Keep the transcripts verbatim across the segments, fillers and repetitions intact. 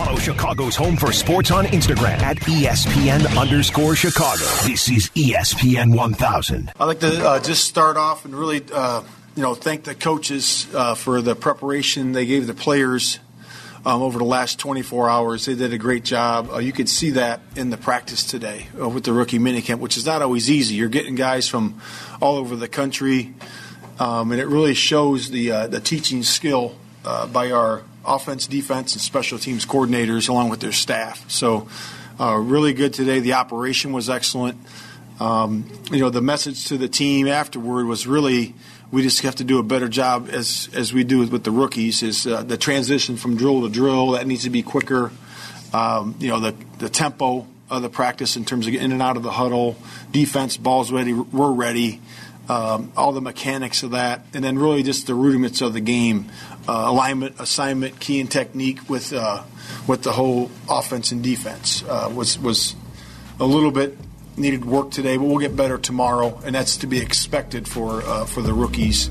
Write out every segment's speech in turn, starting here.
Follow Chicago's Home for Sports on Instagram at E S P N underscore Chicago. This is E S P N one thousand. I'd like to uh, just start off and really, uh, you know, thank the coaches uh, for the preparation they gave the players um, over the last twenty-four hours. They did a great job. Uh, you could see that in the practice today uh, with the rookie minicamp, which is not always easy. You're getting guys from all over the country, um, and it really shows the uh, the teaching skill uh, by our offense, defense, and special teams coordinators along with their staff. So uh, really good today. The operation was excellent. Um, you know, the message to the team afterward was really we just have to do a better job as as we do with the rookies is uh, the transition from drill to drill. That needs to be quicker. Um, you know, the, the tempo of the practice in terms of getting in and out of the huddle, defense, balls ready, we're ready. Um, all the mechanics of that, and then really just the rudiments of the game, uh, alignment, assignment, key and technique with uh, with the whole offense and defense uh, was was a little bit needed work today, but we'll get better tomorrow, and that's to be expected for uh, for the rookies.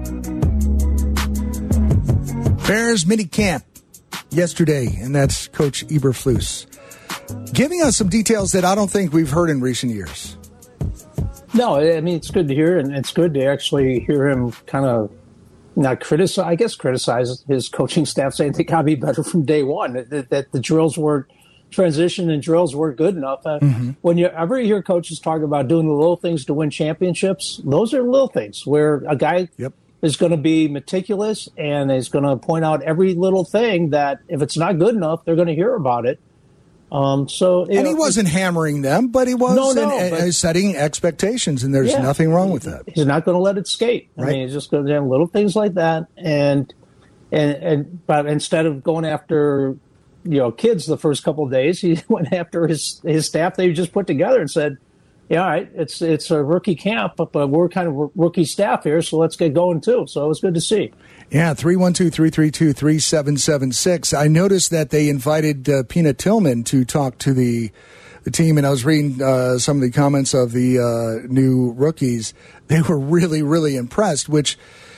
Bears mini camp yesterday, and that's Coach Eberflus giving us some details that I don't think we've heard in recent years. No, I mean, it's good to hear, and it's good to actually hear him kind of not criticize, I guess criticize his coaching staff, saying they got to be better from day one, that, that the drills weren't, transition and drills weren't good enough. Uh, mm-hmm. When you ever hear coaches talk about doing the little things to win championships, those are little things where a guy yep. is going to be meticulous and is going to point out every little thing that if it's not good enough, they're going to hear about it. Um, so, and know, he wasn't hammering them, but he was no, no, an, but, uh, setting expectations, and there's yeah, nothing wrong with that. He's not going to let it skate. Right. I mean, he's just going to do little things like that, and and and but instead of going after you know kids the first couple of days, he went after his his staff they just put together and said, "Yeah, all right, it's it's a rookie camp, but, but we're kind of rookie staff here, so let's get going too." So it was good to see. Yeah, three one two, three three two, three seven seven six. I noticed that they invited uh, Pina Tillman to talk to the the team, and I was reading uh, some of the comments of the uh, new rookies. They were really, really impressed, which,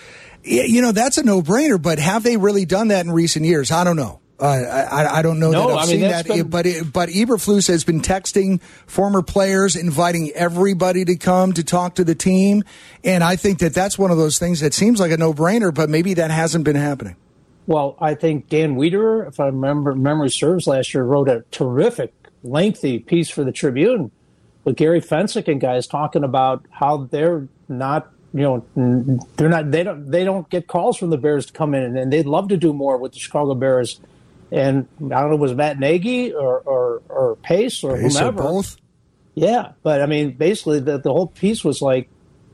you know, that's a no-brainer, but have they really done that in recent years? I don't know. Uh, I, I don't know no, that I've I mean, seen that, been... but it, but Eberflus has been texting former players, inviting everybody to come to talk to the team, and I think that that's one of those things that seems like a no-brainer, but maybe that hasn't been happening. Well, I think Dan Wiederer, if I remember memory serves, last year wrote a terrific, lengthy piece for the Tribune with Gary Fensick and guys talking about how they're not. You know, they're not. They don't. They don't get calls from the Bears to come in, and they'd love to do more with the Chicago Bears. And I don't know, was Matt Nagy or or, or Pace or Pace whomever? Or both. Yeah, but I mean, basically, the the whole piece was like,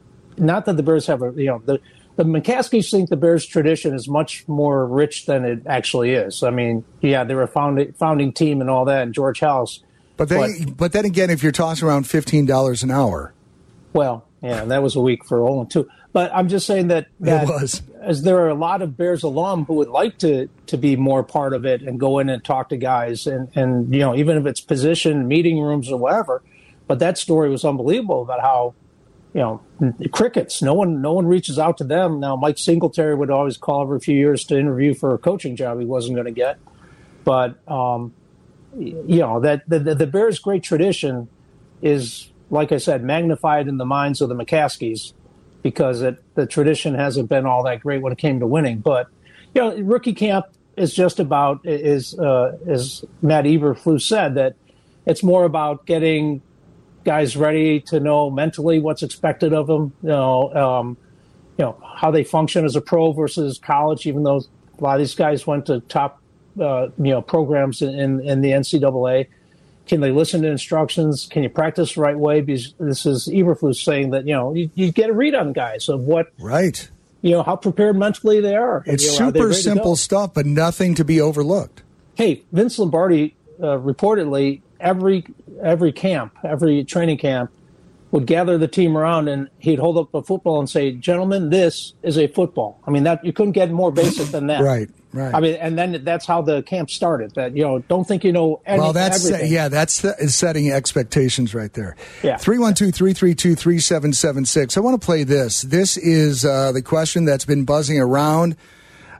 not that the Bears have a, you know, the the McCaskies think the Bears tradition is much more rich than it actually is. I mean, yeah, they were a founding founding team and all that, and George House. But they, but, but then again, if you're tossing around fifteen dollars an hour, well. Yeah, and that was a week for Olin, too. But I'm just saying that, that it was. As there are a lot of Bears alum who would like to to be more part of it and go in and talk to guys and, and you know, even if it's position, meeting rooms or whatever. But that story was unbelievable about how, you know, crickets, no one no one reaches out to them. Now, Mike Singletary would always call every few years to interview for a coaching job he wasn't going to get. But, um, you know, that the, the, the Bears' great tradition is, like I said, magnified in the minds of the McCaskies because it, the tradition hasn't been all that great when it came to winning. But, you know, rookie camp is just about, is uh, as Matt Eberflus said, that it's more about getting guys ready to know mentally what's expected of them, you know, um, you know, how they function as a pro versus college, even though a lot of these guys went to top, uh, you know, programs in, in, in the N C double A. Can they listen to instructions? Can you practice the right way? Because this is Eberflus saying that, you know, you, you get a read on guys of what, right? You know, how prepared mentally they are. It's you know, super simple stuff, but nothing to be overlooked. Hey, Vince Lombardi uh, reportedly every every camp, every training camp, would gather the team around and he'd hold up a football and say, "Gentlemen, this is a football." I mean, that you couldn't get more basic than that. Right. Right. I mean, and then that's how the camp started. That, you know, don't think you know any, well, that's everything. Yeah, that's setting expectations right there. Yeah. three one two, three three two, three seven seven six. I want to play this. This is uh, the question that's been buzzing around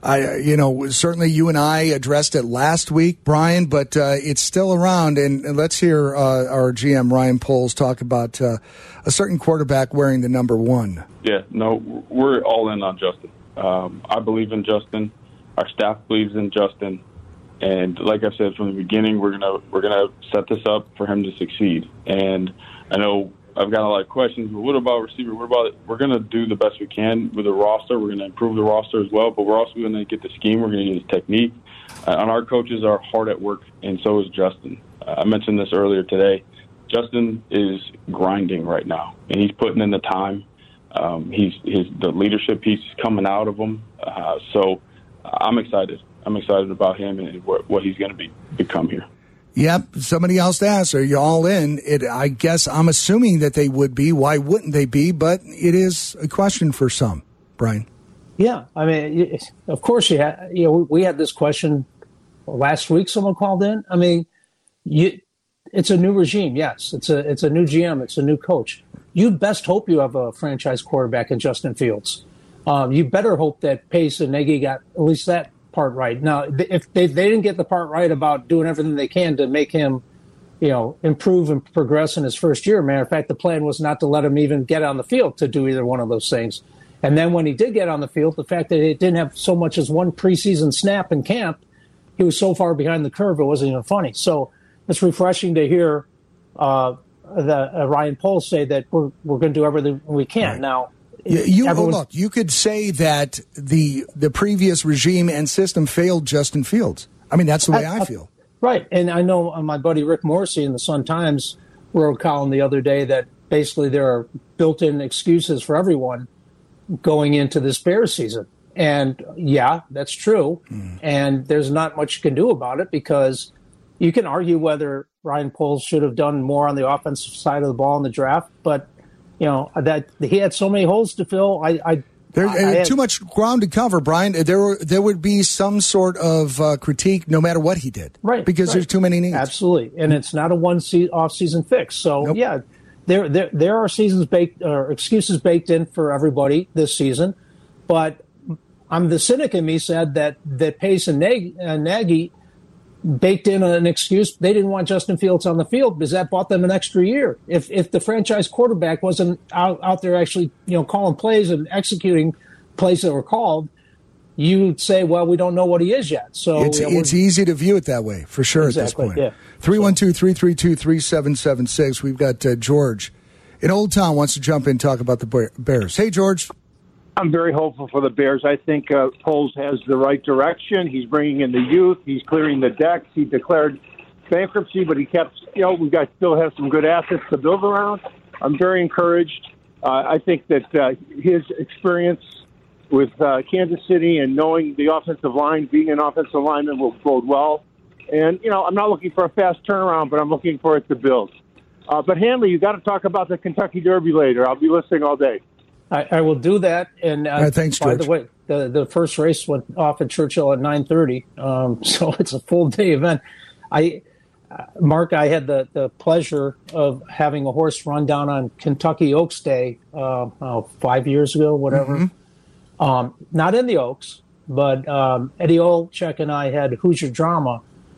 I, you know, certainly you and I addressed it last week, Brian, but uh, it's still around. And, and let's hear uh, our G M, Ryan Poles, talk about uh, a certain quarterback wearing the number one. Yeah, no, we're all in on Justin. Um, I believe in Justin. Our staff believes in Justin. And like I said from the beginning, we're gonna we're gonna set this up for him to succeed. And I know I've got a lot of questions, but what about receiver? What about we're going to do the best we can with the roster. We're going to improve the roster as well, but we're also going to get the scheme. We're going to get his technique. Uh, and our coaches are hard at work, and so is Justin. Uh, I mentioned this earlier today. Justin is grinding right now, and he's putting in the time. Um, he's his the leadership piece is coming out of him. Uh, so I'm excited. I'm excited about him and what, what he's going to be become here. Yep. Somebody else asked, are you all in? It, I guess I'm assuming that they would be. Why wouldn't they be? But it is a question for some, Brian. Yeah. I mean, of course you had, you know, we had this question last week. Someone called in. I mean, you, it's a new regime. Yes. It's a, it's a new G M. It's a new coach. You best hope you have a franchise quarterback in Justin Fields. Um, you better hope that Pace and Nagy got at least that part right. Now, if they, they didn't get the part right about doing everything they can to make him, you know, improve and progress in his first year, matter of fact, the plan was not to let him even get on the field to do either one of those things. And then when he did get on the field, the fact that it didn't have so much as one preseason snap in camp, he was so far behind the curve, it wasn't even funny. So it's refreshing to hear uh, the, uh, Ryan Poles say that we're, we're going to do everything we can. Right. Now, You, you oh, look, you could say that the the previous regime and system failed Justin Fields. I mean, that's the way I, I feel. Right. And I know my buddy Rick Morrissey in the Sun-Times wrote a column the other day that basically there are built-in excuses for everyone going into this Bears season. And, yeah, that's true. Mm. And there's not much you can do about it because you can argue whether Ryan Poles should have done more on the offensive side of the ball in the draft, but you know, that he had so many holes to fill. I, I There's I had, too much ground to cover, Brian. There were, there would be some sort of uh, critique no matter what he did. Right. Because right. there's too many needs. Absolutely. And it's not a one se- off-season fix. So, nope. yeah, there, there there are seasons baked or excuses baked in for everybody this season. But I'm the cynic in me said that, that Pace and Nagy, uh, Nagy baked in an excuse. They didn't want Justin Fields on the field because that bought them an extra year. If if the franchise quarterback wasn't out, out there actually, you know, calling plays and executing plays that were called, you'd say, well, we don't know what he is yet. So it's, you know, it's easy to view it that way, for sure, exactly, at this point. Yeah. three one two, three three two, three seven seven six. We've got uh, George in Old Town wants to jump in and talk about the Bears. Hey, George. I'm very hopeful for the Bears. I think uh, Poles has the right direction. He's bringing in the youth. He's clearing the decks. He declared bankruptcy, but he kept, you know, we've got still have some good assets to build around. I'm very encouraged. Uh, I think that uh, his experience with uh, Kansas City and knowing the offensive line, being an offensive lineman will bode well. And, you know, I'm not looking for a fast turnaround, but I'm looking for it to build. Uh, but, Hanley, you got to talk about the Kentucky Derby later. I'll be listening all day. I, I will do that. And uh, right, thanks, by George. the way, the, the first race went off at Churchill at nine thirty, um, so it's a full day event. I, uh, Mark, I had the, the pleasure of having a horse run down on Kentucky Oaks Day uh, oh, five years ago, whatever. Mm-hmm. Um, not in the Oaks, but um, Eddie Olczyk and I had Hoosier Drama,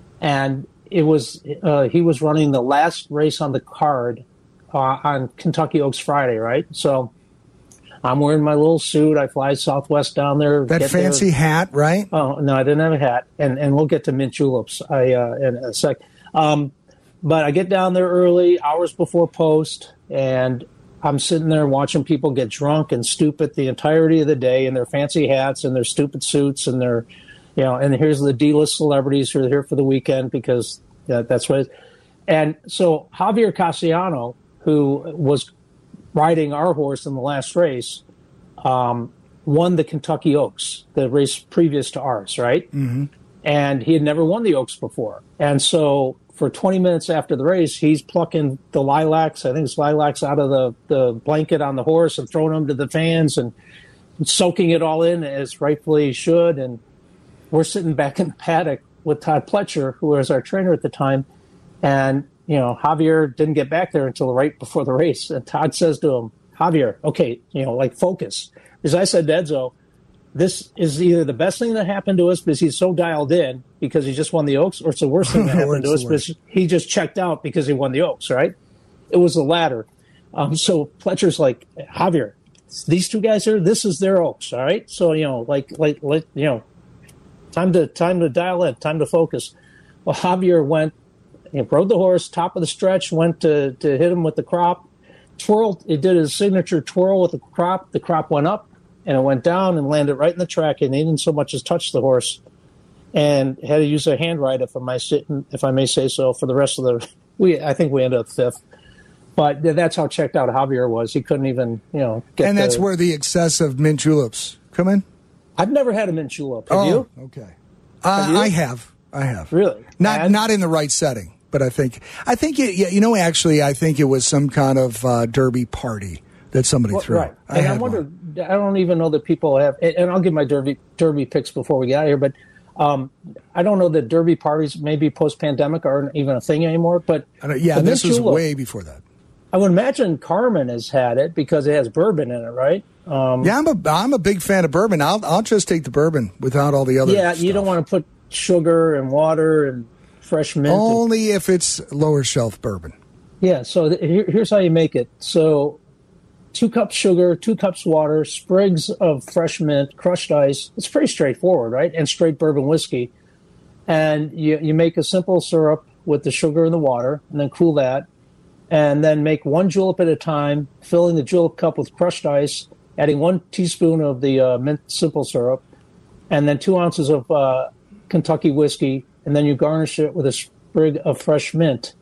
and it was uh, he was running the last race on the card uh, on Kentucky Oaks Friday, right? So I'm wearing my little suit. I fly Southwest down there. That fancy there. hat, right? Oh, no, I didn't have a hat. And and we'll get to mint juleps I, uh, in a sec. Um, but I get down there early, hours before post, and I'm sitting there watching people get drunk and stupid the entirety of the day in their fancy hats and their stupid suits and their, you know, and here's the D-list celebrities who are here for the weekend because yeah, that's what it is. And so Javier Cassiano, who was riding our horse in the last race, um, won the Kentucky Oaks, the race previous to ours, right? Mm-hmm. And he had never won the Oaks before. And so for twenty minutes after the race, he's plucking the lilacs, I think it's lilacs, out of the, the blanket on the horse and throwing them to the fans and soaking it all in as rightfully he should. And we're sitting back in the paddock with Todd Pletcher, who was our trainer at the time, and you know, Javier didn't get back there until right before the race. And Todd says to him, Javier, okay, you know, like focus. Because I said to Edzo, this is either the best thing that happened to us because he's so dialed in because he just won the Oaks, or it's the worst thing that happened to us because he just checked out because he won the Oaks, right? It was the latter. Um, so Pletcher's like, Javier, these two guys here, this is their Oaks, all right? So, you know, like, like, like you know, time to time to dial in, time to focus. Well, Javier went, he rode the horse, top of the stretch, went to, to hit him with the crop, twirled, he did his signature twirl with the crop, the crop went up, and it went down and landed right in the track, and he didn't so much as touch the horse, and had to use a hand ride, if I may say, if I may say so, for the rest of the, we I think we ended up fifth. But that's how checked out Javier was. He couldn't even, you know, get And that's the, where the excessive mint juleps come in? I've never had a mint julep. Have oh, you? okay. Uh, have you? I have. I have. Really? Not and? not in the right setting, but I think, I think it, yeah, you know, actually, I think it was some kind of uh, derby party that somebody well, threw. Right. I and I wonder, one. I don't even know that people have, and I'll give my derby derby picks before we get out of here, but um, I don't know that derby parties, maybe post-pandemic, aren't even a thing anymore. But yeah, this was julep, way before that. I would imagine Carmen has had it because it has bourbon in it, right? Um, yeah, I'm a I'm a big fan of bourbon. I'll I'll just take the bourbon without all the other. Yeah, stuff. You don't want to put sugar and water and fresh mint. Only and, if it's lower shelf bourbon. Yeah. So th- here, here's how you make it. So two cups sugar, two cups water, sprigs of fresh mint, crushed ice. It's pretty straightforward, right? And straight bourbon whiskey. And you you make a simple syrup with the sugar and the water, and then cool that. And then make one julep at a time, filling the julep cup with crushed ice, adding one teaspoon of the uh, mint simple syrup, and then two ounces of uh, Kentucky whiskey, and then you garnish it with a sprig of fresh mint.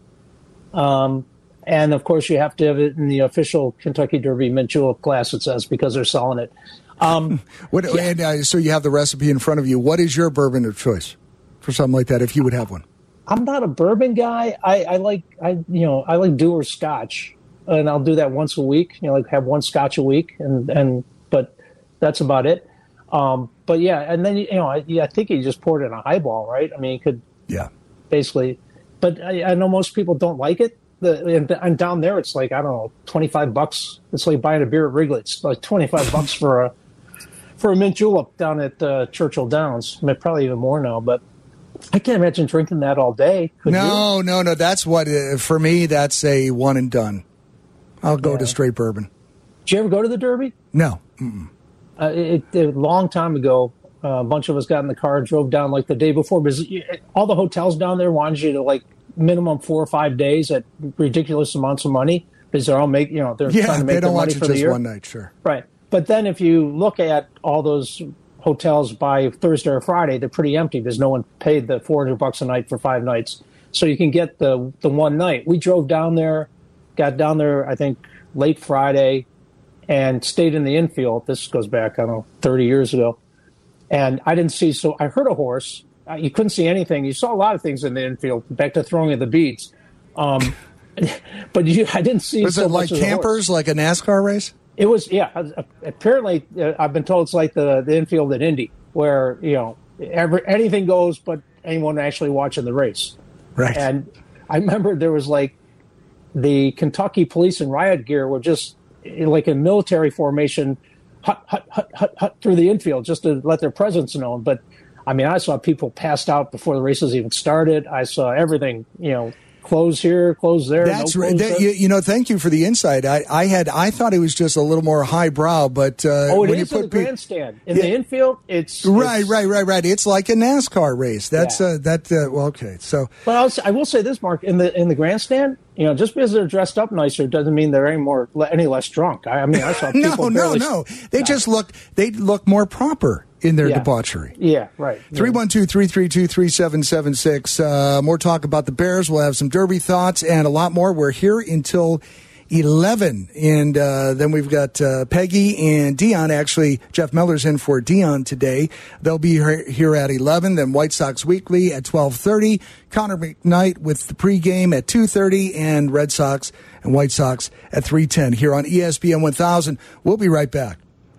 Um, and, of course, you have to have it in the official Kentucky Derby mint julep glass, it says, because they're selling it. Um, what, yeah. and, uh, so you have the recipe in front of you. What is your bourbon of choice for something like that, if you would have one? I'm not a bourbon guy. I, I like I you know I like Dewar's Scotch, and I'll do that once a week. You know, like have one Scotch a week, and, and but that's about it. Um, but yeah, and then you know I, I think you just poured it in a highball, right? I mean, you could yeah basically. But I, I know most people don't like it. The and, and down there it's like I don't know, twenty-five bucks. It's like buying a beer at Wrigley. It's like twenty-five bucks for a for a mint julep down at uh, Churchill Downs. I mean, probably even more now, but. I can't imagine drinking that all day. Could no, you? no, no. That's what, uh, for me, that's a one and done. I'll go yeah. to straight bourbon. Did you ever go to the Derby? No. Mm-mm. Uh, it, it, a long time ago, uh, a bunch of us got in the car and drove down like the day before. Because all the hotels down there wanted you to like minimum four or five days at ridiculous amounts of money because they're all make you know they're yeah, trying to make they don't their want money you for just the year. One night, sure. Right, but then if you look at all those hotels by Thursday or Friday, they're pretty empty because no one paid the four hundred bucks a night for five nights. So you can get the the one night. We drove down there, got down there, I think, late Friday, and stayed in the infield. This goes back, I don't know, thirty years ago. And I didn't see, so I heard a horse. Uh, you couldn't see anything. You saw a lot of things in the infield, back to throwing of the beads. Um, but you, I didn't see Was so it like much campers, like a NASCAR race? It was, yeah. Apparently, uh, I've been told it's like the, the infield at Indy, where, you know, every, anything goes but anyone actually watching the race. Right. And I remember there was like the Kentucky police in riot gear were just like in military formation, hut, hut, hut, hut, hut through the infield just to let their presence known. But, I mean, I saw people passed out before the races even started. I saw everything, you know, close here, close there. That's no right. That, you, you know, thank you for the insight. I, I had, I thought it was just a little more highbrow, but uh, oh, it when is you put in the grandstand in yeah. the infield, it's right, it's, right, right, right. It's like a NASCAR race. That's yeah. uh, that. Uh, well, okay, so. But I'll, I will say this, Mark, in the in the grandstand, you know, just because they're dressed up nicer doesn't mean they're any more any less drunk. I, I mean, I saw people. no, barely, no, no. They just look. They look more proper in their yeah. debauchery. Yeah, right. three one two, three three two, three seven seven six. Uh, more talk about the Bears. We'll have some Derby thoughts and a lot more. We're here until eleven. And uh, then we've got uh, Peggy and Dion. Actually, Jeff Miller's in for Dion today. They'll be here at eleven. Then White Sox Weekly at twelve thirty. Connor McKnight with the pregame at two thirty. And Red Sox and White Sox at three ten here on E S P N one thousand. We'll be right back.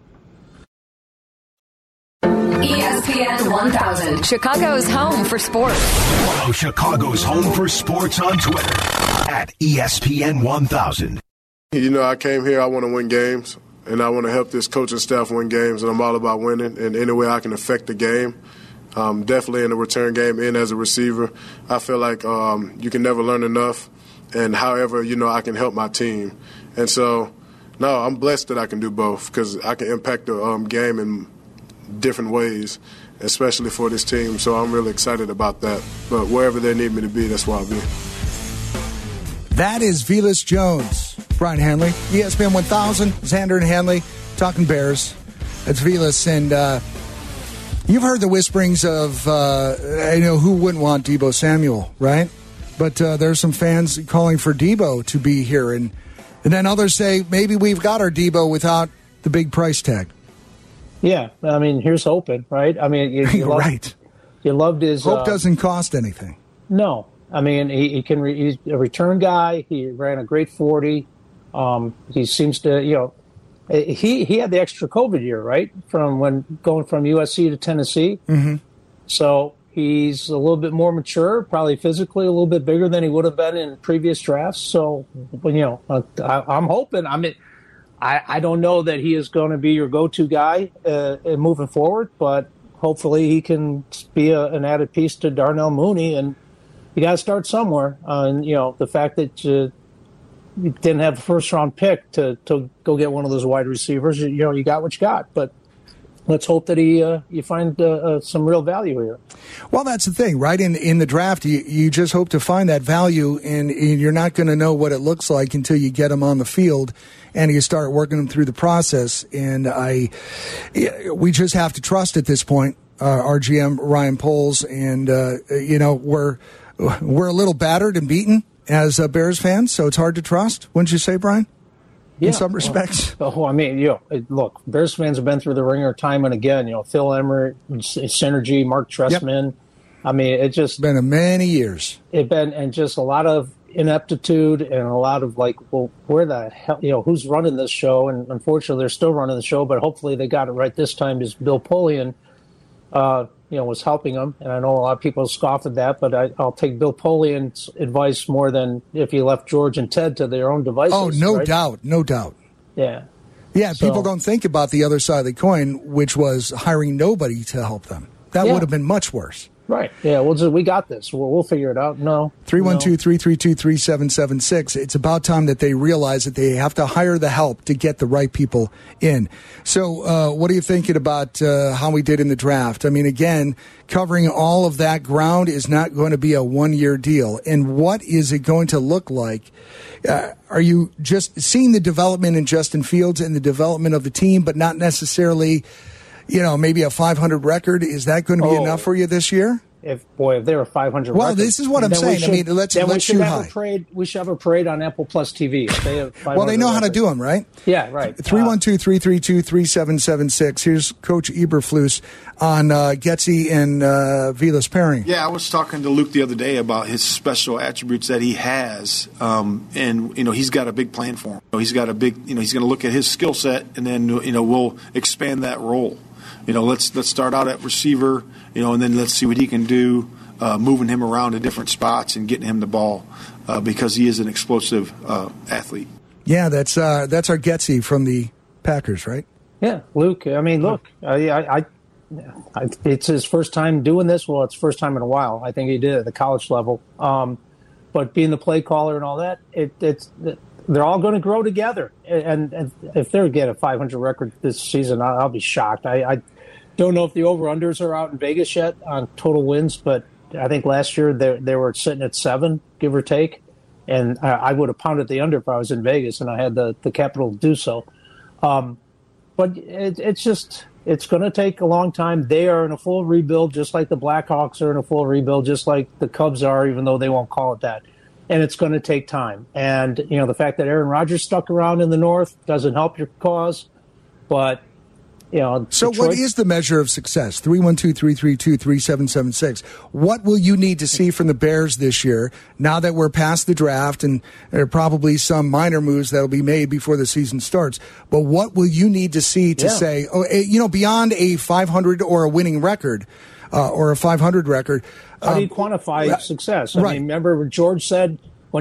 E S P N one thousand, Chicago's home for sports. Follow Chicago's home for sports on Twitter at E S P N one thousand. You know, I came here, I want to win games. and I want to help this coaching staff win games, and I'm all about winning. And any way I can affect the game, um, definitely in the return game and as a receiver, I feel like um, you can never learn enough. And however, you know, I can help my team. And so, no, I'm blessed that I can do both because I can impact the um, game in different ways, especially for this team. So I'm really excited about that. But wherever they need me to be, that's where I'll be. That is Velus Jones. Brian Hanley, E S P N one thousand, Xander and Hanley, talking Bears. That's Velus. And uh, you've heard the whisperings of, uh, you know, who wouldn't want Deebo Samuel, right? But uh, there's some fans calling for Deebo to be here. And, and then others say maybe we've got our Deebo without the big price tag. Yeah, I mean, here's hoping, right? I mean, you, you loved, right. You loved his. Hope uh, doesn't cost anything. No, I mean he, he can. Re, he's a return guy. He ran a great forty. Um, he seems to, you know, he he had the extra COVID year, right? From when going from U S C to Tennessee. Mm-hmm. So he's a little bit more mature, probably physically a little bit bigger than he would have been in previous drafts. So, you know, I, I'm hoping. I mean. I, I don't know that he is going to be your go-to guy uh, moving forward, but hopefully he can be a, an added piece to Darnell Mooney, and you got to start somewhere. Uh, and, you know, the fact that you, you didn't have a first-round pick to, to go get one of those wide receivers, you, you know, you got what you got. But let's hope that he uh, you find uh, uh, some real value here. Well, that's the thing, right? In in the draft, you, you just hope to find that value, and, and you're not going to know what it looks like until you get him on the field and you start working them through the process. And I, we just have to trust at this point, uh, our G M Ryan Poles, and uh, you know we're we're a little battered and beaten as uh, Bears fans, so it's hard to trust. Wouldn't you say, Brian? In yeah, some respects. Well, oh, I mean, you know, look, Bears fans have been through the ringer time and again. You know, Phil Emery, Synergy, Mark Trestman. Yep. I mean, it just been a many years. It been and just a lot of ineptitude and a lot of like, well, where the hell, you know, who's running this show? And unfortunately, they're still running the show, but hopefully they got it right this time. Is Bill Polian, uh, you know, was helping them, and I know a lot of people scoff at that, but I, I'll take Bill Polian's advice more than if you left George and Ted to their own devices. Oh, no right? doubt, no doubt. Yeah, yeah. So, people don't think about the other side of the coin, which was hiring nobody to help them. That yeah. would have been much worse. Right. Yeah, we'll just, we got this. We'll, we'll figure it out. No. three one two, three three two, three seven seven six. It's about time that they realize that they have to hire the help to get the right people in. So uh, what are you thinking about uh, how we did in the draft? I mean, again, covering all of that ground is not going to be a one-year deal. And what is it going to look like? Uh, are you just seeing the development in Justin Fields and the development of the team, but not necessarily, you know, maybe a five hundred record? Is that going to be oh, enough for you this year? If boy, if they were five hundred, well, records, this is what I'm saying. Should, I mean, let's then let's we should shoot have high. A parade, we should have a parade on Apple Plus T V. If they have well, they know records. how to do them, right? Yeah, right. Three one two three three two three seven seven six. Here's Coach Eberflus on uh, Getsy and uh, Velus pairing. Yeah, I was talking to Luke the other day about his special attributes that he has, um, and you know he's got a big plan for him. You know, he's got a big, you know, he's going to look at his skill set, and then you know we'll expand that role. You know, let's let's start out at receiver, you know, and then let's see what he can do, uh, moving him around to different spots and getting him the ball uh, because he is an explosive uh, athlete. Yeah, that's uh, that's our Getsy from the Packers, right? Yeah, Luke. I mean, look, I, I, I, I, it's his first time doing this. Well, it's first time in a while. I think he did at the college level. Um, but being the play caller and all that, it, it's they're all going to grow together. And, and if they get a five hundred record this season, I'll, I'll be shocked. I, I don't know if the over-unders are out in Vegas yet on total wins, but I think last year they, they were sitting at seven, give or take. And I, I would have pounded the under if I was in Vegas and I had the, the capital to do so. Um, but it, it's just, it's going to take a long time. They are in a full rebuild, just like the Blackhawks are in a full rebuild, just like the Cubs are, even though they won't call it that. And it's going to take time. And, you know, the fact that Aaron Rodgers stuck around in the North doesn't help your cause. But, you know. So Detroit, what is the measure of success? three one two, three three two, three seven seven six. What will you need to see from the Bears this year, now that we're past the draft and there are probably some minor moves that will be made before the season starts? But what will you need to see to yeah. say, oh, you know, beyond a five hundred or a winning record uh, or a five hundred record? How um, do you quantify right, success? I right. mean, remember what George said when he kept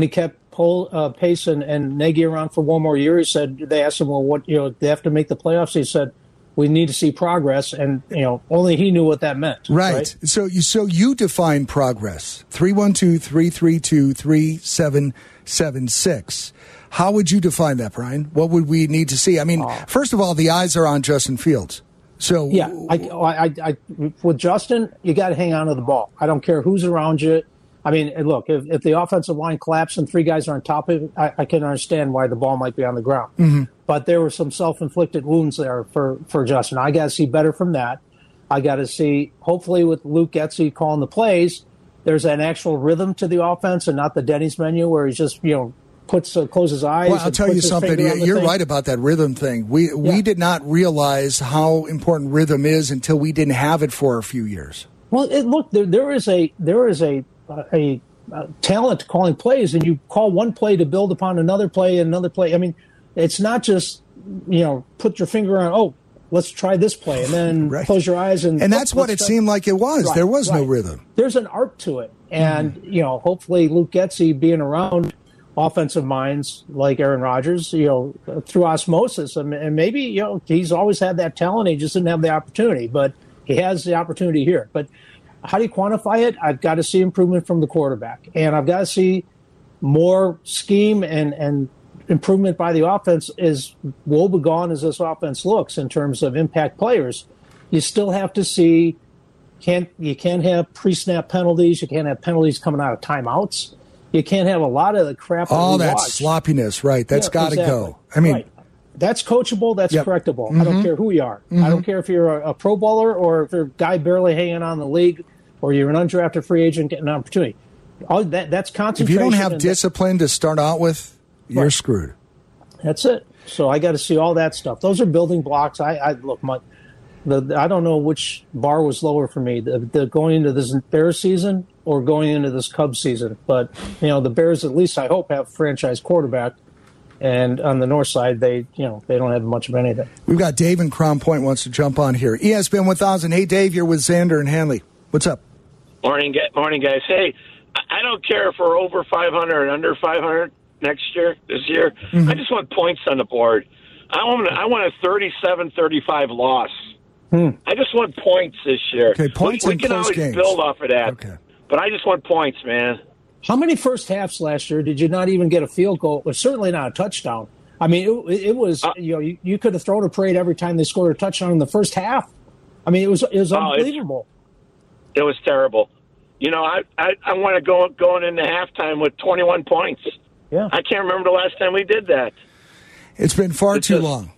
Pol, uh, Pace and, and Nagy around for one more year. He said, they asked him, well, what, you know, they have to make the playoffs. He said, we need to see progress. And, you know, only he knew what that meant. Right. right? So you, so you define progress. three one two, three three two, three seven seven six. How would you define that, Brian? What would we need to see? I mean, uh, first of all, the eyes are on Justin Fields. So yeah, I, I, I, with Justin, you got to hang on to the ball. I don't care who's around you. I mean, look, if, if the offensive line collapses and three guys are on top of it, I, I can understand why the ball might be on the ground. Mm-hmm. But there were some self-inflicted wounds there for, for Justin. I got to see better from that. I got to see, hopefully with Luke Getsy calling the plays, there's an actual rhythm to the offense and not the Denny's menu where he's just, you know, puts uh, closes his eyes. Well, I'll tell you something. You're thing. right about that rhythm thing. We yeah. we did not realize how important rhythm is until we didn't have it for a few years. Well, it, look, there, there is a there is a a, a talent to calling plays, and you call one play to build upon another play and another play. I mean, it's not just, you know, put your finger on, oh, let's try this play, and then right. close your eyes. And and that's oh, what it try. seemed like it was. Right, there was right. no rhythm. There's an art to it. And, mm-hmm. you know, hopefully Luke Getsy being around offensive minds like Aaron Rodgers, you know, through osmosis. And, and maybe, you know, he's always had that talent. He just didn't have the opportunity. But he has the opportunity here. But how do you quantify it? I've got to see improvement from the quarterback. And I've got to see more scheme and, and improvement by the offense. As woebegone as this offense looks in terms of impact players, you still have to see can't you can't have pre-snap penalties. You can't have penalties coming out of timeouts. You can't have a lot of the crap. That All we that watch. sloppiness, right? That's Yeah, got to exactly. go. I mean, right. That's coachable. That's yep. correctable. Mm-hmm. I don't care who you are. Mm-hmm. I don't care if you're a, a pro bowler or if you're a guy barely hanging on the league or you're an undrafted free agent getting an opportunity. All that that's concentration. If you don't have discipline to start out with, you're right. screwed. That's it. So I got to see all that stuff. Those are building blocks. I, I look, my, the I don't know which bar was lower for me, the, the going into this Bears season or going into this Cubs season. But you know, the Bears, at least I hope, have a franchise quarterback, and on the north side, they you know they don't have much of anything. We've got Dave in Crown Point wants to jump on here. E S P N one thousand. Hey, Dave, you're with Xander and Hanley. What's up? Morning, morning, guys. Hey, I don't care if we're over five hundred or under five hundred next year, this year. Mm-hmm. I just want points on the board. I want I want a thirty-seven thirty-five loss. Hmm. I just want points this year. Okay, points we, in we can close always games. build off of that. Okay. But I just want points, man. How many first halves last year did you not even get a field goal? Or certainly not a touchdown. I mean, it, it was uh, you know you, you could have thrown a parade every time they scored a touchdown in the first half. I mean, it was it was unbelievable. Oh, it was terrible. You know, I I, I want to go going into halftime with twenty-one points. Yeah, I can't remember the last time we did that. It's been far it's too just, long.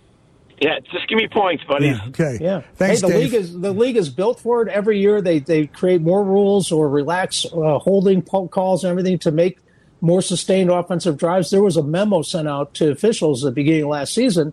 Yeah, just give me points, buddy. Yeah, okay. Yeah. Thanks, hey, the Dave. league is the league is built for it. Every year they they create more rules or relax uh, holding calls and everything to make more sustained offensive drives. There was a memo sent out to officials at the beginning of last season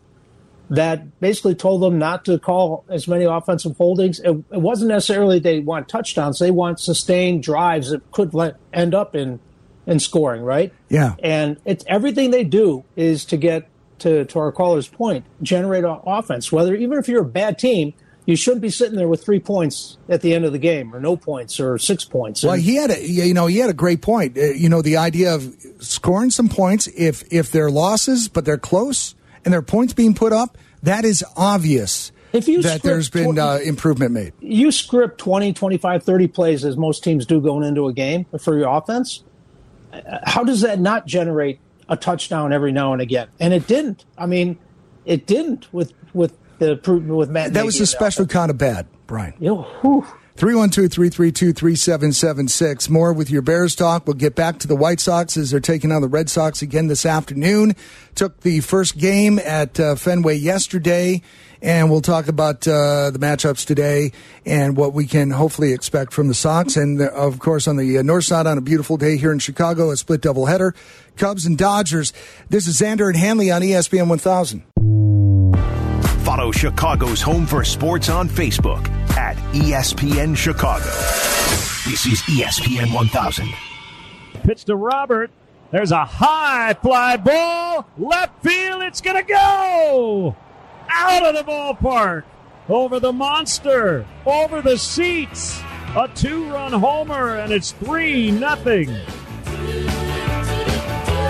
that basically told them not to call as many offensive holdings. It, it wasn't necessarily they want touchdowns; they want sustained drives that could let, end up in in scoring. Right? Yeah. And it's everything they do is to get. To, to our caller's point, generate offense. Whether even if you're a bad team, you shouldn't be sitting there with three points at the end of the game, or no points, or six points. Well, he had a you know he had a great point. Uh, you know, the idea of scoring some points if if they're losses but they're close and there are points being put up, that is obvious. If you that there's been uh, improvement made. You script twenty, twenty-five, thirty plays as most teams do going into a game for your offense. How does that not generate a touchdown every now and again? And it didn't. I mean, it didn't with with the with Matt. That was a special kind of bad, Brian. Yo, three one two, three three two, three seven seven six. More with your Bears talk. We'll get back to the White Sox as they're taking on the Red Sox again this afternoon. Took the first game at uh, Fenway yesterday, and we'll talk about uh, the matchups today and what we can hopefully expect from the Sox. And, uh, of course, on the uh, north side on a beautiful day here in Chicago, a split doubleheader, Cubs and Dodgers. This is Xander and Hanley on E S P N one thousand. Follow Chicago's Home for Sports on Facebook at E S P N Chicago. This is E S P N one thousand. Pitch to Robert. There's a high fly ball. Left field. It's going to go. Out of the ballpark. Over the monster. Over the seats. A two-run homer, and it's three nothing.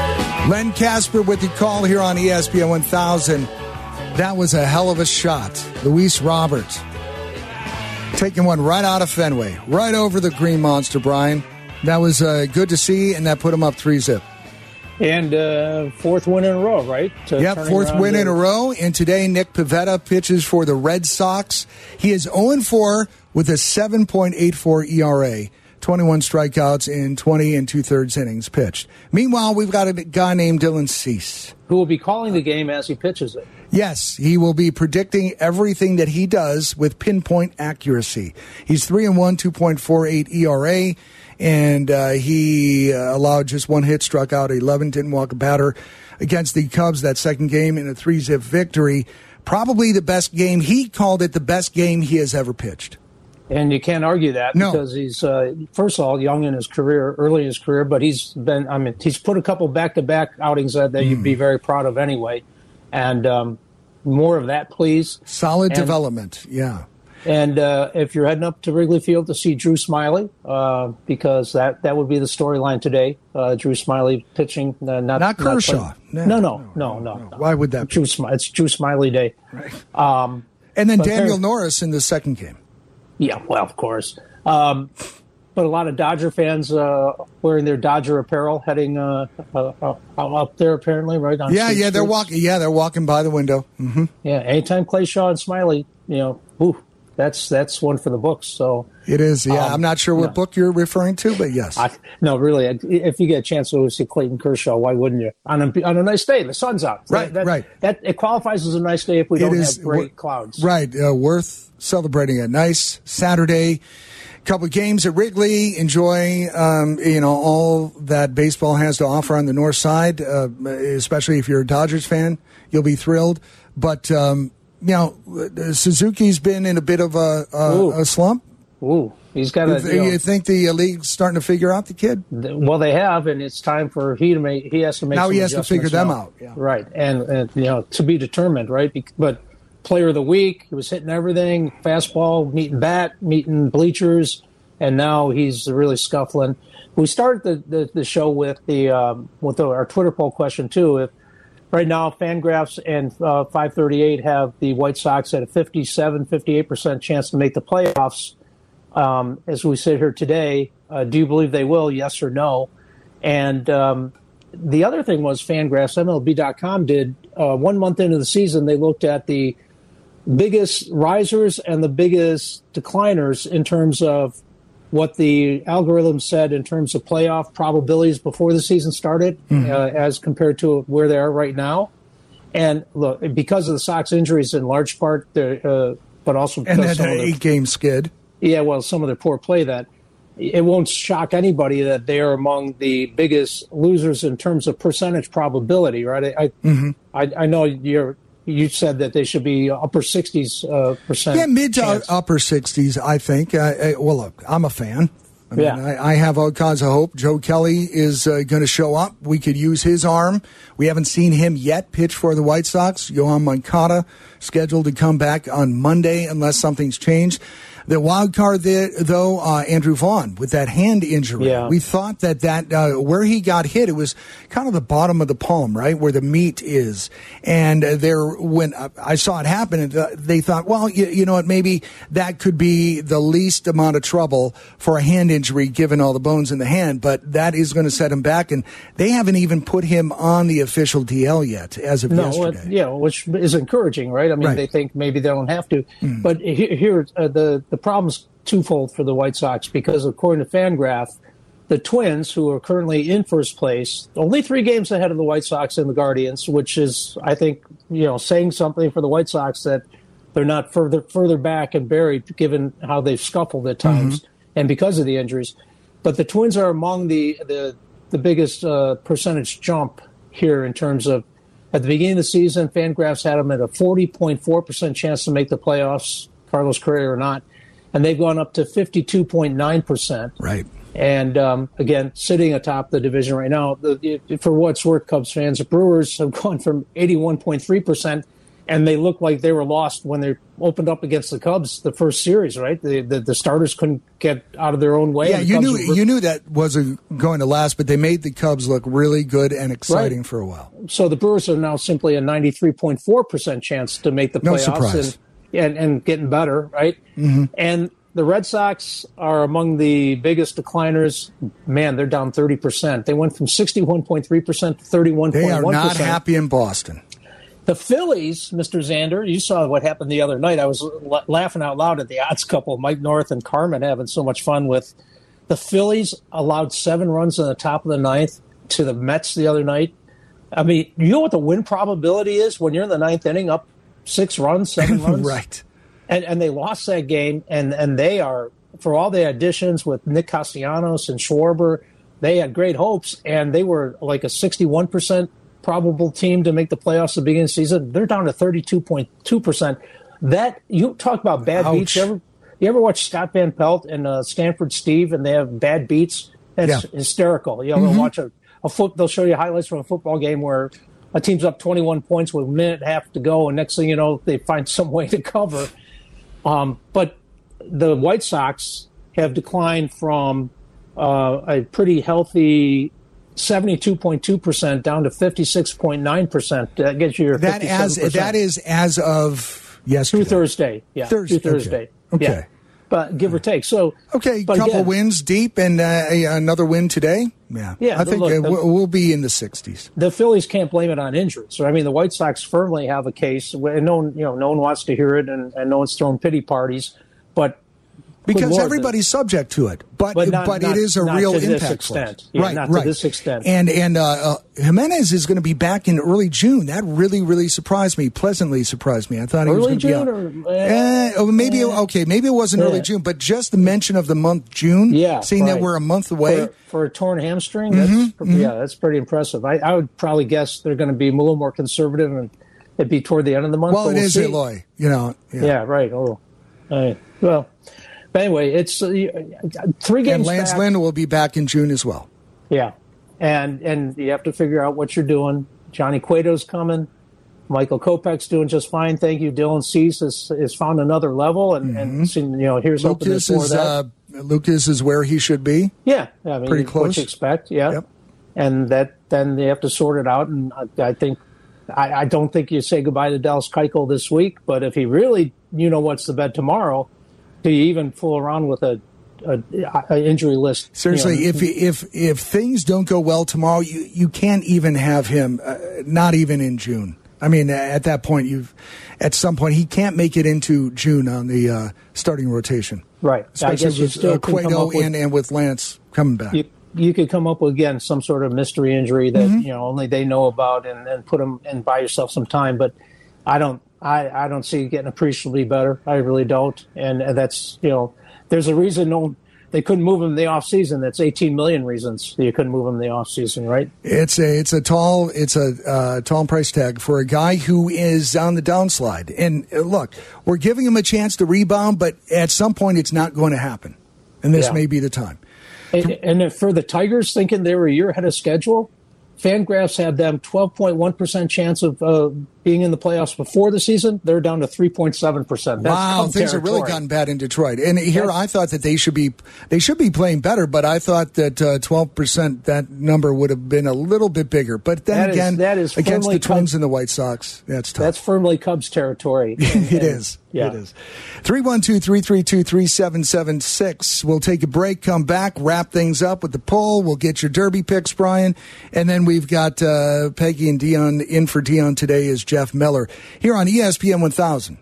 Len Casper with the call here on E S P N one thousand. That was a hell of a shot. Luis Robert taking one right out of Fenway, right over the Green Monster, Brian. That was uh, good to see, and that put him up three zip. And uh, fourth win in a row, right? To yep, fourth win the- in a row. And today, Nick Pivetta pitches for the Red Sox. He is oh and four with a seven point eight four E R A. twenty-one strikeouts in twenty and two-thirds innings pitched. Meanwhile, we've got a guy named Dylan Cease, who will be calling the game as he pitches it. Yes, he will be predicting everything that he does with pinpoint accuracy. He's three and one, two point four eight E R A, and uh, he uh, allowed just one hit, struck out eleven, didn't walk a batter against the Cubs that second game in a three-zip victory. Probably the best game. He called it the best game he has ever pitched. And you can't argue that no. because he's, uh, first of all, young in his career, early in his career, but he's been, I mean, he's put a couple back-to-back outings that, that mm. you'd be very proud of anyway. And um, more of that, please. Solid and, development, yeah. And uh, if you're heading up to Wrigley Field to see Drew Smyly, uh, because that, that would be the storyline today, uh, Drew Smyly pitching. Uh, not, not Kershaw. Not no, no, no, no, no, no. Why would that Drew Smi- It's Drew Smyly Day. Right. Um, and then Daniel Norris in the second game. Yeah, well, of course. Um, but a lot of Dodger fans uh, wearing their Dodger apparel, heading uh, uh, uh, up there apparently, right? On yeah, yeah, they're walking. Yeah, they're walking by the window. Mm-hmm. Yeah, anytime Clay Shaw and Smyly, you know, ooh, that's that's one for the books. So it is. Yeah, um, I'm not sure what no. book you're referring to, but yes. I, no, really. If you get a chance to see Clayton Kershaw, why wouldn't you? On a on a nice day, the sun's out. Right, that, right. That it qualifies as a nice day if we don't is, have great w- clouds. Right, uh, worth celebrating a nice Saturday. Couple of games at Wrigley. Enjoy, um, you know, all that baseball has to offer on the north side. Uh, especially if you're a Dodgers fan, you'll be thrilled. But um, you know, Suzuki's been in a bit of a, a, a slump. Ooh, he's got a. You, you know, you think the league's starting to figure out the kid? Well, they have, and it's time for he to make. He has to make. Now some he has to figure them now. out. Yeah. Right, and, and you know, to be determined, right? But player of the week, he was hitting everything, fastball, meeting bat, meeting bleachers, and now he's really scuffling. We started the, the, the show with the um, with the, our Twitter poll question too. If right now Fangraphs and uh, five thirty-eight have the White Sox at a fifty-seven, fifty-eight percent chance to make the playoffs. Um, as we sit here today, uh, do you believe they will? Yes or no? And um, the other thing was Fangraphs, M L B dot com did uh, one month into the season. They looked at the biggest risers and the biggest decliners in terms of what the algorithm said in terms of playoff probabilities before the season started, mm-hmm. uh, as compared to where they are right now. And look, because of the Sox injuries in large part, uh, but also because and then some an of the, eight-game skid. Yeah, well, some of their poor play, that it won't shock anybody that they are among the biggest losers in terms of percentage probability, right? I mm-hmm. I, I know you're. You said that they should be upper sixties uh, percent. Yeah, mid to chance. upper sixties, I think. Uh, I, well, look, I'm a fan. I mean, yeah. I, I have all kinds of hope. Joe Kelly is uh, going to show up. We could use his arm. We haven't seen him yet pitch for the White Sox. Yohan Moncada scheduled to come back on Monday unless something's changed. The wild card there, though, uh, Andrew Vaughn with that hand injury. Yeah. We thought that, that uh, where he got hit, it was kind of the bottom of the palm, right, where the meat is. And uh, there, when uh, I saw it happen, uh, they thought, well, you, you know what, maybe that could be the least amount of trouble for a hand injury given all the bones in the hand. But that is going to set him back. And they haven't even put him on the official D L yet as of no, yesterday. Uh, yeah, which is encouraging, right? I mean, right. they think maybe they don't have to. Mm. But here, here uh, the the problem's twofold for the White Sox because, according to Fangraph, the Twins, who are currently in first place, only three games ahead of the White Sox and the Guardians, which is, I think, you know, saying something for the White Sox that they're not further further back and buried, given how they've scuffled at times mm-hmm. and because of the injuries. But the Twins are among the the, the biggest uh, percentage jump here in terms of, at the beginning of the season, Fangraphs had them at a forty point four percent chance to make the playoffs, Carlos Correa or not. And they've gone up to fifty-two point nine percent. Right. And, um, again, sitting atop the division right now, the, for what's worth, Cubs fans, the Brewers have gone from eighty-one point three percent and they looked like they were lost when they opened up against the Cubs the first series, right? The the, the starters couldn't get out of their own way. Yeah, you Cubs knew were, you knew that wasn't going to last, but they made the Cubs look really good and exciting right. for a while. So the Brewers are now simply a ninety-three point four percent chance to make the playoffs. No surprise. And, and, and getting better, right? Mm-hmm. And the Red Sox are among the biggest decliners. Man, they're down thirty percent. They went from sixty-one point three percent to thirty-one point one percent. They are not happy in Boston. The Phillies, Mister Zander, you saw what happened the other night. I was l- laughing out loud at the odds couple, Mike North and Carmen, having so much fun with. The Phillies allowed seven runs in the top of the ninth to the Mets the other night. I mean, you know what the win probability is when you're in the ninth inning up six runs, seven runs? Right. And and they lost that game, and, and they are, for all the additions with Nick Castellanos and Schwarber, they had great hopes, and they were like a sixty-one percent probable team to make the playoffs at the beginning of the season. They're down to thirty-two point two percent. That, you talk about bad Ouch. beats. You ever, you ever watch Scott Van Pelt and uh, Stanford Steve, and they have bad beats? It's yeah. hysterical. You know, Mm-hmm. they'll watch a, a foot, they'll show you highlights from a football game where a team's up twenty-one points with a minute and a half to go, and next thing you know, they find some way to cover. Um, but the White Sox have declined from uh, a pretty healthy seventy-two point two percent down to fifty-six point nine percent. That gets you your that as that is as of yesterday. Through Thursday. Yeah, Thursday. through Thursday. Okay. Yeah. But give or take. So okay, but couple again, wins deep and uh, another win today. Yeah, Yeah, I think look, uh, the- we'll, we'll be in the sixties. The Phillies can't blame it on injuries. So I mean, the White Sox firmly have a case. And no one, you know, no one wants to hear it, and, and no one's throwing pity parties. But good Because Lord, everybody's subject to it, but But not- but not- it is a not real to this impact for us. extent. Yeah, right, not to right. this extent. And and uh, uh, Jimenez is going to be back in early June. That really really surprised me, pleasantly surprised me. I thought he was Early going to be June, out. or Eh, oh, maybe eh, okay, maybe it wasn't yeah. early June, but just the mention of the month June. Yeah, seeing that right. we're a month away. for, for a torn hamstring. That's Mm-hmm, yeah, that's pretty impressive. I, I would probably guess they're going to be a little more conservative, and it'd be toward the end of the month. well, but it we'll is see. Eloy, you know. Yeah. Yeah, right. Oh, right. Well, but anyway, it's uh, three games And Lance back. Lynn will be back in June as well. Yeah, and and you have to figure out what you're doing. Johnny Cueto's coming. Michael Kopech's doing just fine, thank you. Dylan Cease has, has found another level, and, and seen, you know, here's hoping Lucas there's more of is that. uh, Lucas is where he should be. Yeah, I mean, Pretty what close. you expect, yeah. Yep. And that then they have to sort it out. And I, I think I, I don't think you say goodbye to Dallas Keuchel this week. But if he really, you know, what's the bet tomorrow, do you even fool around with a, a, a injury list? Seriously, you know? if if if things don't go well tomorrow, you you can't even have him. Uh, not even in June. I mean, at that point, you've at some point he can't make it into June on the uh, starting rotation. Right. I Especially guess you with still uh, can come Cueto up with- and, and with Lance coming back. You, you could come up with, again, some sort of mystery injury that Mm-hmm. you know only they know about, and, and put them and buy yourself some time. But I don't, I, I don't see it getting appreciably better. I really don't, and, and that's you know, there's a reason no one, they couldn't move him in the off season. That's eighteen million reasons you couldn't move him in the off season, right? It's a it's a tall it's a uh, tall price tag for a guy who is on the downslide. And uh, look, we're giving him a chance to rebound, but at some point it's not going to happen, and this Yeah. may be the time. And, and if for the Tigers, thinking they were a year ahead of schedule, Fangraphs had them twelve point one percent chance of uh, being in the playoffs before the season. They're down to three point seven percent. Wow, things have really gotten bad in Detroit. And here, That's- I thought that they should be they should be playing better, but I thought that uh, twelve percent that number would have been a little bit bigger. But then That is- again, that is against firmly the Twins Cubs- and the White Sox, that's tough. That's firmly Cubs territory. And- It and- is. Yeah. It is. three one two, three three two, three seven seven six. We'll take a break, come back, wrap things up with the poll. We'll get your Derby picks, Brian. And then we've got uh, Peggy and Dion. In for Dion today is Jeff Miller here on E S P N one thousand.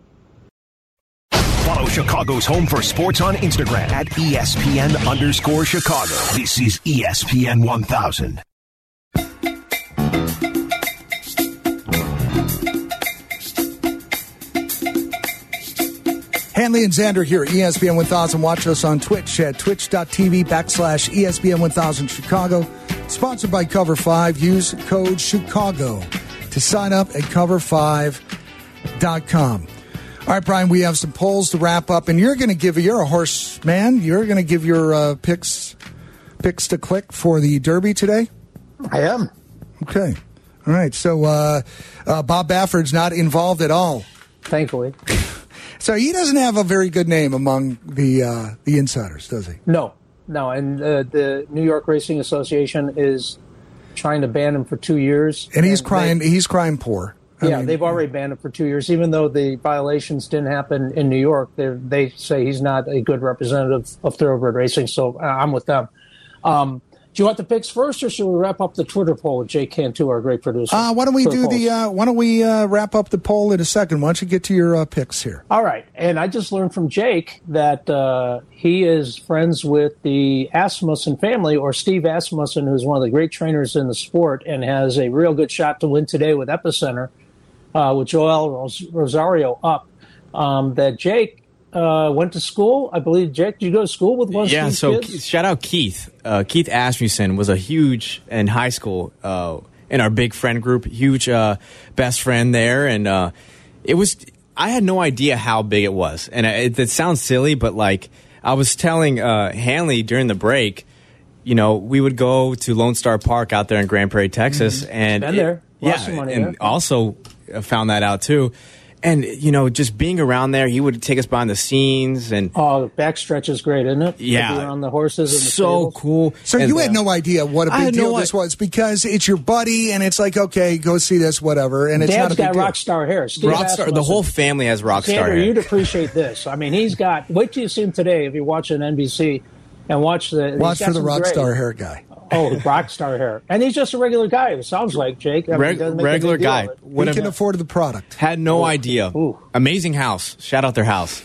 Follow Chicago's Home for Sports on Instagram at E S P N underscore Chicago. This is E S P N one thousand. Hanley and Xander here, E S P N one thousand. Watch us on Twitch at twitch.tv backslash ESPN one thousand Chicago. Sponsored by Cover five. Use code Chicago to sign up at cover five dot com. All right, Brian, we have some polls to wrap up, and you're going to give, you're a horse man, you're going to give your uh, picks picks to click for the Derby today? I am. Okay. All right, so uh, uh, Bob Bafford's not involved at all. Thankfully. So he doesn't have a very good name among the uh, the insiders, does he? No, no. And uh, the New York Racing Association is trying to ban him for two years. And he's and crying. They, he's crying poor. I yeah, mean, they've already banned him for two years, even though the violations didn't happen in New York. They say he's not a good representative of thoroughbred racing. So uh, I'm with them. Um, Do you want the picks first, or should we wrap up the Twitter poll with Jake Cantu, our great producer? Uh, why don't we Twitter do polls. the? Uh, why don't we uh, wrap up the poll in a second? Why don't you get to your uh, picks here? All right, and I just learned from Jake that uh, he is friends with the Asmussen family, or Steve Asmussen, who's one of the great trainers in the sport, and has a real good shot to win today with Epicenter, uh, with Joel Ros- Rosario up. Um, that Jake. Uh, went to school, I believe. Jake, did you go to school with one of yeah, Steve's so kids? Keith, shout out Keith. Uh, Keith Asmussen was a huge, in high school, uh, in our big friend group, huge uh, best friend there. And uh, it was, I had no idea how big it was. And it, it sounds silly, but like I was telling uh, Hanley during the break, you know, we would go to Lone Star Park out there in Grand Prairie, Texas. Mm-hmm. and Been it, there. Yeah, Lost some money and there. also found that out too. And, you know, just being around there, he would take us behind the scenes. And oh, the backstretch is great, isn't it? Yeah. Around the horses and the so stables. cool. So and, you had uh, no idea what a I big had deal no this i- was because it's your buddy, and it's like, okay, go see this, whatever, and it's Dad's not a big got deal. rock star hair. Steve Rockstar, the Asmussen. whole family has rock star Sandra, hair. you'd appreciate this. I mean, he's got. Wait till you see him today if you're watching N B C and watch the. Watch he's got for the some rock great- star hair guy. Oh, rock star hair, and he's just a regular guy. It sounds like Jake. I mean, Reg- he doesn't make a regular big deal guy. of it. He Whatever. can afford the product. Had no idea. Ooh. Amazing house. Shout out their house.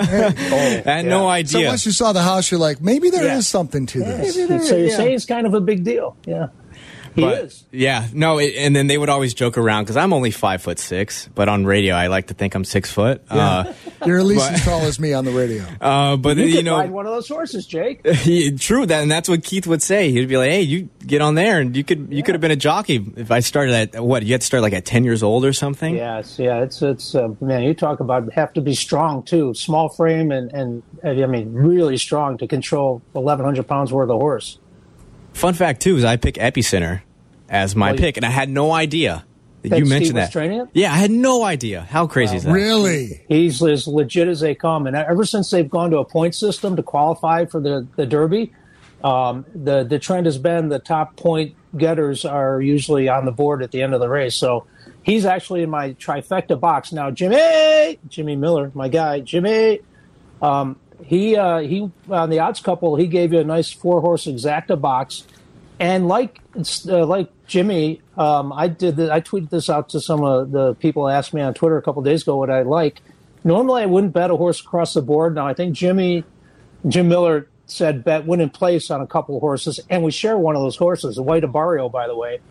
Had no yeah. idea. So once you saw the house, you're like, maybe there is Yeah. something to this. So you're saying he's kind of a big deal? Yeah, he But, is. Yeah, no, it, and then they would always joke around because I'm only five foot six, but on radio I like to think I'm six foot. Uh, You're at least but- as tall as me on the radio. uh, but You, you, could know, ride one of those horses, Jake. he, true that, and that's what Keith would say. He'd be like, "Hey, you get on there, and you could you could have been a jockey if I started at what? You had to start like at ten years old or something." Yes, yeah, it's it's uh, man. You talk about have to be strong too, small frame and and, and I mean really strong to control eleven hundred pounds worth of horse. Fun fact too is I pick Epicenter as my Well, you- pick, and I had no idea that That you Steve mentioned was that. training it? Yeah, I had no idea. How crazy is that? Really? He's as legit as they come, and ever since they've gone to a point system to qualify for the the Derby, um, the the trend has been the top point getters are usually on the board at the end of the race. So he's actually in my trifecta box now. Jimmy, Jimmy Miller, my guy, Jimmy. Um, he uh, he on the odds couple, he gave you a nice four horse exacta box, and like uh, like Jimmy, um, I did the, I tweeted this out to some of the people who asked me on Twitter a couple of days ago what I like. Normally, I wouldn't bet a horse across the board. Now I think Jimmy Jim Miller said bet win in place on a couple of horses, and we share one of those horses, the White Abarrio, by the way,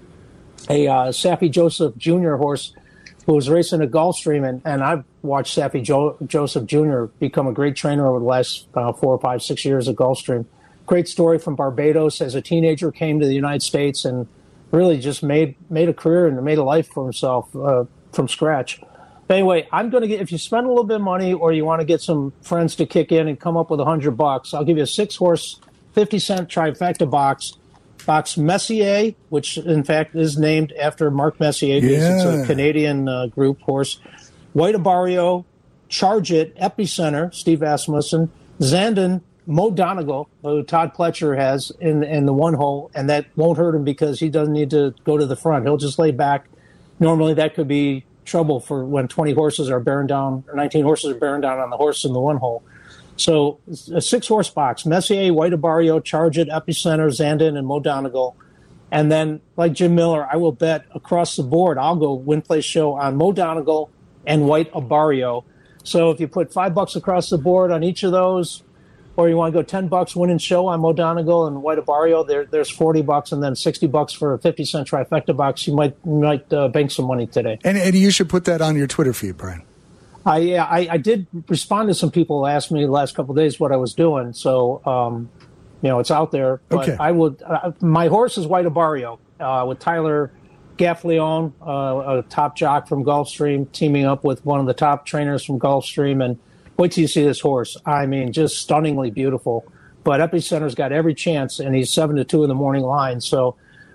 a uh, Saffy Joseph Junior horse who was racing at Gulfstream, and, and I've watched Saffy jo- Joseph Junior become a great trainer over the last uh, four, five, six years at Gulfstream. Great story from Barbados. As a teenager, came to the United States and really just made made a career and made a life for himself uh, from scratch. But anyway, I'm going to get, if you spend a little bit of money or you want to get some friends to kick in and come up with a hundred bucks, I'll give you a six horse, fifty cent trifecta box. Box Messier, which in fact is named after Mark Messier, because it's Yeah. a Canadian uh, group horse. White Abarrio, Charge It, Epicenter, Steve Asmussen, Zandon, Mo Donegal, who Todd Pletcher has in in the one hole, and that won't hurt him because he doesn't need to go to the front. He'll just lay back. Normally, that could be trouble for when twenty horses are bearing down, or nineteen horses are bearing down on the horse in the one hole. So a six-horse box, Messier, White Abarrio, Charge It, Epicenter, Zandon, and Mo Donegal. And then, like Jim Miller, I will bet across the board. I'll go win, place, show on Mo Donegal and White Abarrio. So if you put five bucks across the board on each of those, or you want to go ten bucks win and show on Mo Donegal and White Abarrio, there, there's forty bucks, and then sixty bucks for a fifty cent trifecta box. You might you might uh, bank some money today. And, and you should put that on your Twitter feed, Brian. I, yeah, I I did respond to some people who asked me the last couple of days what I was doing. So, um, you know, it's out there. But Okay. I would. Uh, my horse is White Abarrio uh, with Tyler Gaffleon, uh, a top jock from Gulfstream, teaming up with one of the top trainers from Gulfstream. And wait till you see this horse. I mean, just stunningly beautiful. But Epicenter's got every chance, and he's seven to two in the morning line. So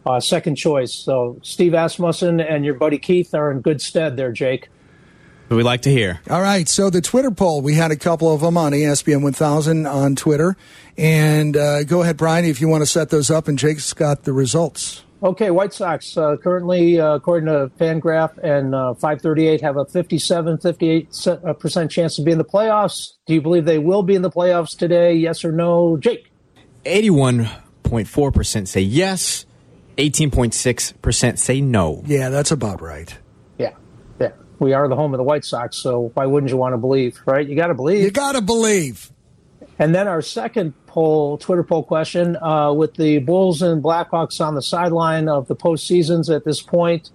uh, second choice. So Steve Asmussen and your buddy Keith are in good stead there, Jake. We like to hear. All right, so the Twitter poll, we had a couple of them on E S P N one thousand on Twitter. And uh, go ahead, Brian, if you want to set those up, and Jake's got the results. Okay, White Sox uh, currently, uh, according to Fangraph and uh, five thirty-eight, have a fifty-seven, fifty-eight percent chance to be in the playoffs. Do you believe they will be in the playoffs today, yes or no? Jake? eighty-one point four percent say yes, eighteen point six percent say no. Yeah, that's about right. Yeah, yeah. We are the home of the White Sox, so why wouldn't you want to believe, right? You got to believe. You got to believe. And then our second poll, Twitter poll question, uh, with the Bulls and Blackhawks on the sideline of the postseasons at this point,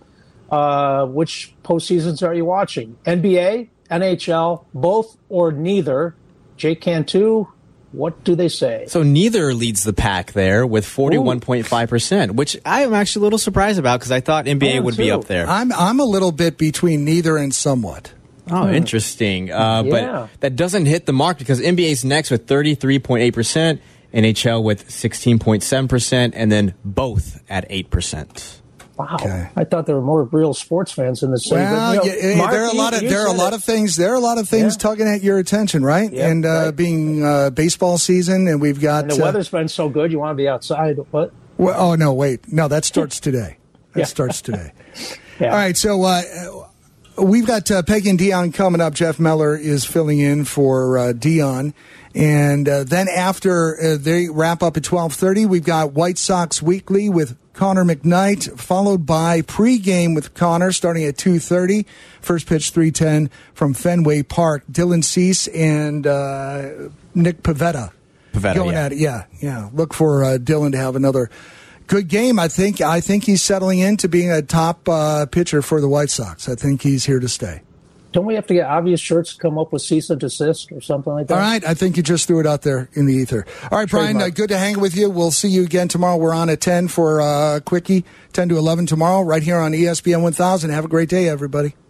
uh, which postseasons are you watching? N B A, N H L, both or neither? Jake Cantu, what do they say? So neither leads the pack there with forty-one point five percent, which I am actually a little surprised about because I thought N B A would too. be up there. I'm I'm a little bit between neither and somewhat. Oh, interesting. Uh, Yeah. But that doesn't hit the mark because N B A's next with thirty-three point eight percent, N H L with sixteen point seven percent, and then both at eight percent. Wow, I thought there were more real sports fans in the city. Well, but, you know, yeah, Mark, there are a lot you- of you there are a said lot it. of things. There are a lot of things Yeah. tugging at your attention, right? Yep, and uh, right. being uh, baseball season, and we've got And the uh, weather's been so good, you want to be outside. What? well, oh no, wait, no, that starts today. That Yeah. starts today. Yeah. All right, so uh, we've got uh, Peggy and Dion coming up. Jeff Meller is filling in for uh, Dion. And uh, then after uh, they wrap up at twelve thirty, we've got White Sox Weekly with Connor McKnight, followed by pregame with Connor starting at two thirty. First pitch three ten from Fenway Park. Dylan Cease and uh, Nick Pivetta. Pivetta, going yeah. at it. Yeah, yeah. Look for uh, Dylan to have another good game. I think I think he's settling into being a top uh, pitcher for the White Sox. I think he's here to stay. Don't we have to get obvious shirts to come up with cease and desist or something like that? All right, I think you just threw it out there in the ether. All right, Brian, uh, good to hang with you. We'll see you again tomorrow. We're on at ten for uh, Quickie, ten to eleven tomorrow, right here on E S P N one thousand. Have a great day, everybody.